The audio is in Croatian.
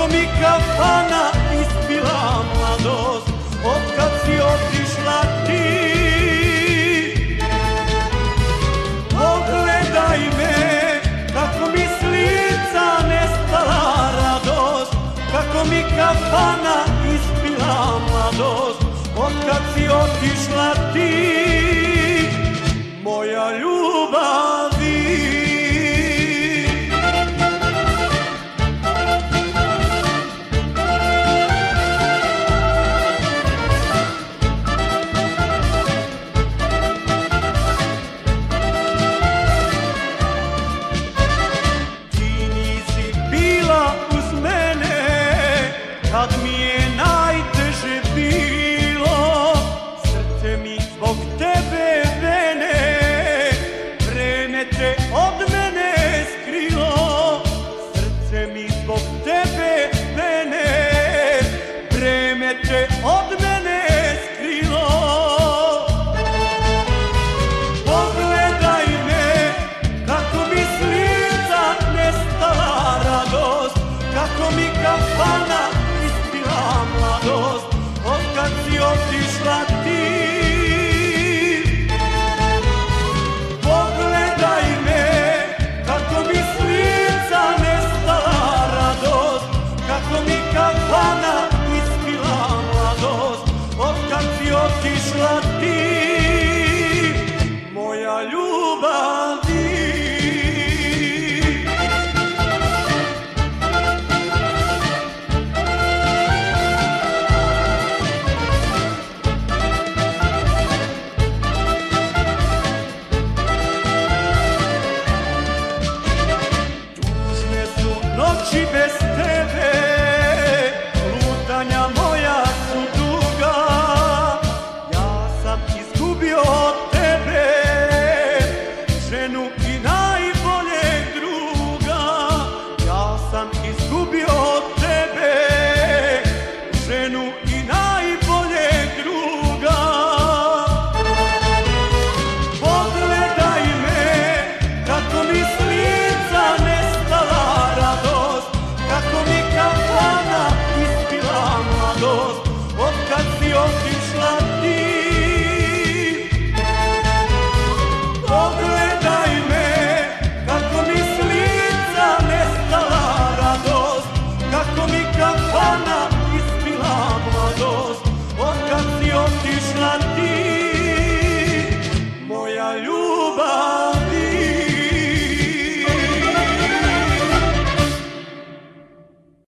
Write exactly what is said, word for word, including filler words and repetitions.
mi kafana ispila mladost, otkad si otišla ti. Pogledaj me, kako mi s lica nestala radost, kako mi kafana ispila mladost, otkad si otišla ti, moja ljubavi. Kad mi je najteže bilo, srce mi zbog tebe vene, vreme te od mene skrilo. Srce mi zbog tebe vene, vreme te od mene skrilo. Pogledaj me, kako mi s lica nestala radost, kako mi kafana mladost, otkad si otišla ti. Pogledaj me, kako mi s lica nestala radost, kako mi kafana ispila mladost, otkad si otišla ti, moja ljubavi. Noći bez tebe